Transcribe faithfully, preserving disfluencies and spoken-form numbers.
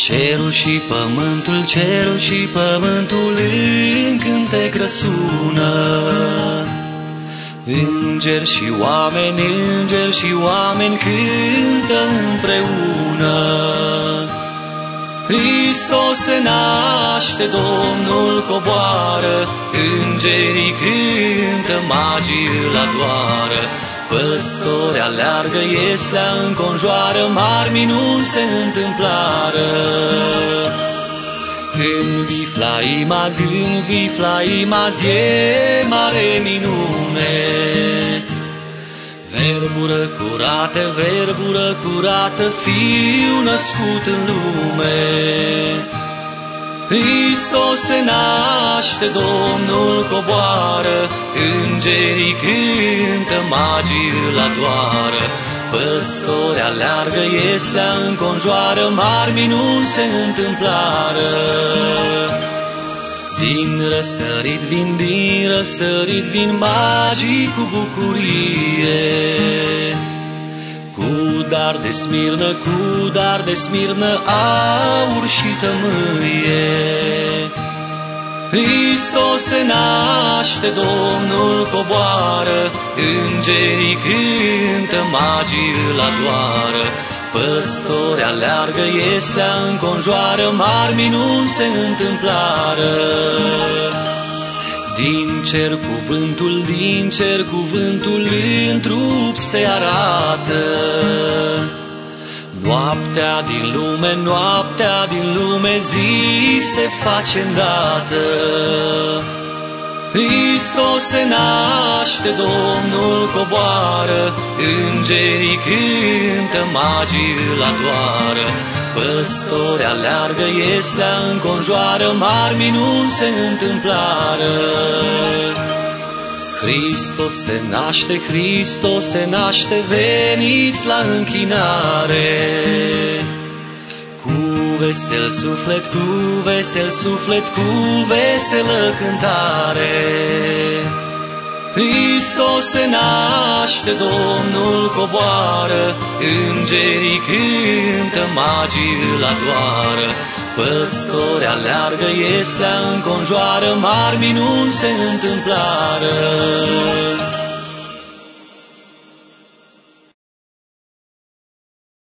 Cerul și pământul, cerul și pământul în cântec răsună. Îngeri și oameni, îngeri și oameni cântă împreună. Hristos se naște, Domnul coboară, îngerii cântă, magii îl adoară. Păstori aleargă, ieslea înconjoară, mari minuni se întâmplară. În Viflaim azi, în Viflaim azi e mare minune. Verbură curată, verbură curată, Fiu născut în lume. Hristos se naște, Domnul coboară, îngerii cântă, magii îl adoară. Păstori aleargă, ieslea înconjoară, mari minuni se întâmplară. Din răsărit vin, din răsărit vin magii cu bucurie. Cu dar de smirnă, cu dar de smirnă, aur și tămâie. Hristos se naște, Domnul coboară, îngerii cântă, magii îl adoară. Păstori aleargă, ieslea înconjoară, mari minuni se întâmplară. Din cer cuvântul, din cer cuvântul în trup se arată. Noaptea din lume, noaptea din lume, zi se face îndată. Hristos se naște, Domnul coboară, îngerii cântă, magii îl adoară. Păstori aleargă, ieslea înconjoară, mari minuni se întâmplară. Hristos se naște, Hristos se naște, veniți la închinare. Cu vesel suflet, cu vesel suflet, cu veselă cântare. Hristos se naște, Domnul coboară, îngerii cântă, magii îl adoară. Păstori aleargă, ieslea înconjoară, mari minuni se întâmplară.